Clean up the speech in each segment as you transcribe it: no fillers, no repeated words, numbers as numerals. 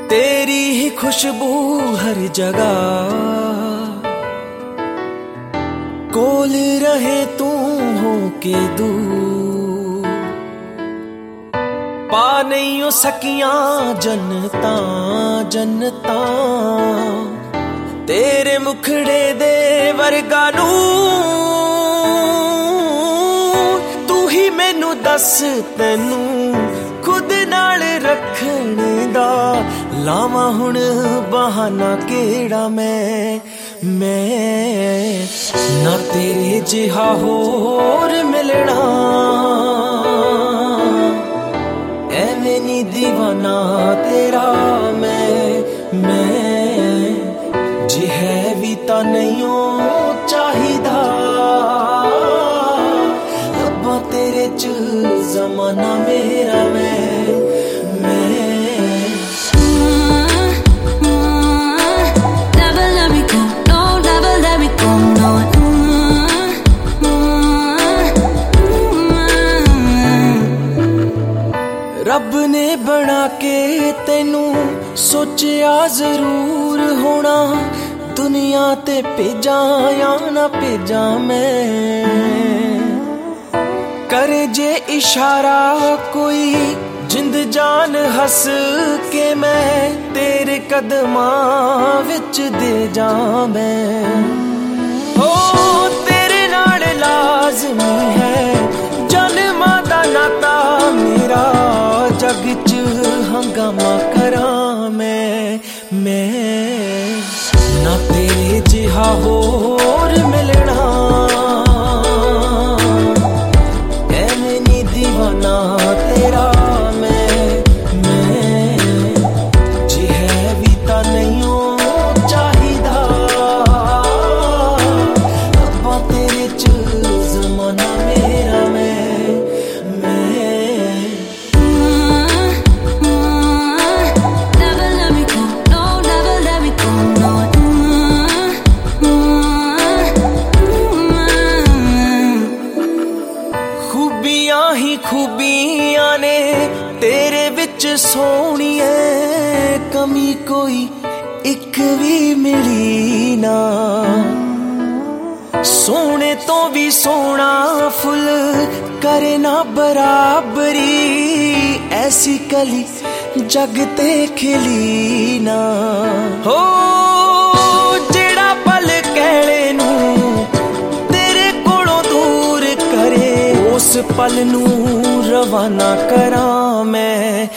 तेरी ही खुशबू हर जगह, कोल रहे तू हो के दूर। पा नहीं हो सकियां जन्नता जन्नता, तेरे मुखड़े दे वर्गा नूर। तू ही मैनू दस तैनू खुद नाल रखने दा, लावा हुण बहाना केड़ा मैं ना तेरे जिहा होर मिलना। एवें नी दीवाना तेरा मैं जे है भी ता नहीं हो चाहिदा। रब्बा तेरे च जमाना मेरा रब ने बना के तेनू सोचिया जरूर होना। दुनिया ते भेजा या ना भेजा मैं, करे जे इशारा कोई जिंद जान हस के मैं तेरे कदमां विच दे जा मैं। हो तेरे नाल लाज़मी है जन्मां दा नाता मेरा, जग च हंगामा करा मैं ना तेरे जिहा होर मिलना। एवें नी दीवाना तेरा मैं जे है भी ता नहीं हो चाहिदा। रब्बा तेरे च जमाना मेरा खूबियां ही खूबियां ने तेरे विच सोहणिए, कमी कोई एक भी मिली ना। सोने तो भी सोना फुल करे ना बराबरी, ऐसी कली जग ते खिली ना। हो जेड़ा पल कहले नू तेरे कोलों दूर करे, उस पल नू रवाना करा मैं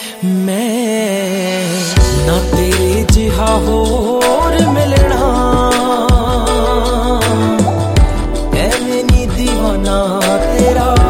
ना तेरे जिहा होर मिलना। एवें नी दीवाना तेरा